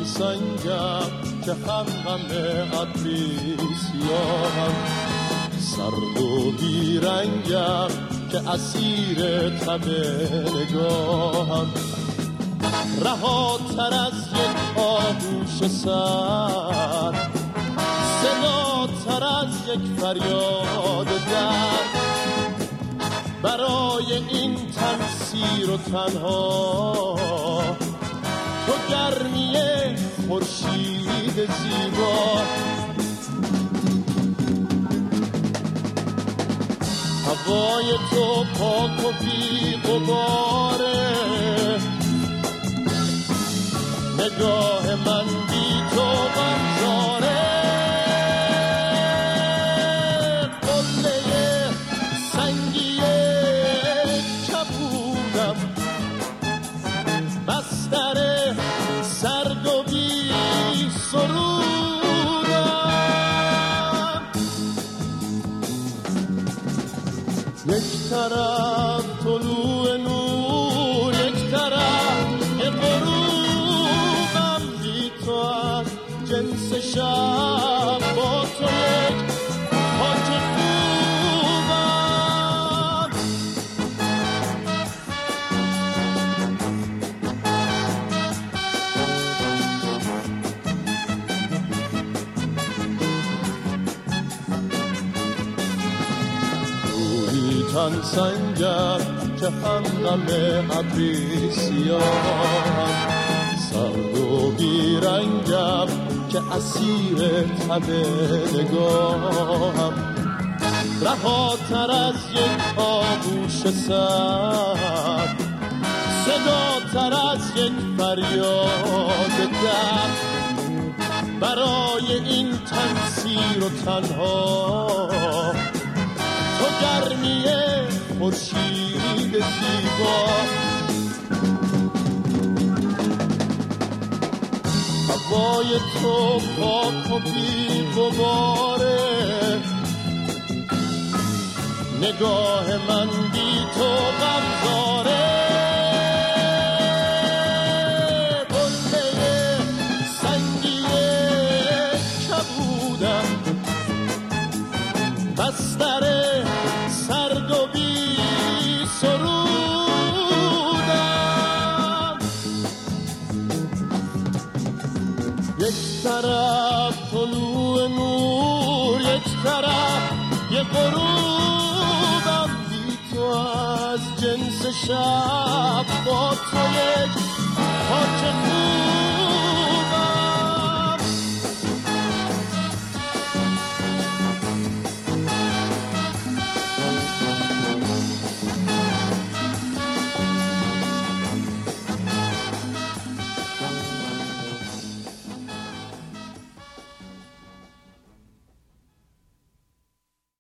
سنگم که هم ابری سیاهم، سرد و بیرنگم که اسیر تب نگاهم، رهاتر از یک آغوش سر، صداتر از یک فریاد درد، برای این تن سیر و تنها تو گرمی خورشید زیبا. هوای تو پاک و بی غباره، نگاه من بی تو غمزاره، قله سنگی کبودم، بستر سرد و بی سرودم، یک طرف طلوع نور، یک طرف یه غروبم، بی تو از جنس شب، با تو یک خاک خوبم. تن سنگم که هم غم ابری سیاهم، سرد و بیرنگم که اسیر تب نگاهم، رهاتر از یک آغوش سر، صداتر از یک فریاد درد، برای این تن سیر و تنها تو گرمی خورشید زیبا. هوای تو پاک و بی غباره، نگاه من بی تو غمزاره، قله سنگی کبودم، بستر سرد و بی سرودم، یک طرف طلوع نور، یک طرف یه غروبم، بی تو از جنس شب، با تو یک خاک خوب.